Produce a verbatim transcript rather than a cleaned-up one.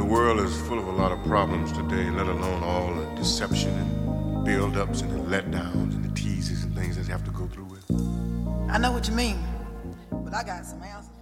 world is full of a lot of problems today, let alone all the deception and build-ups and the letdowns and the teases and things that you have to go through with. I know what you mean, but I got some answers.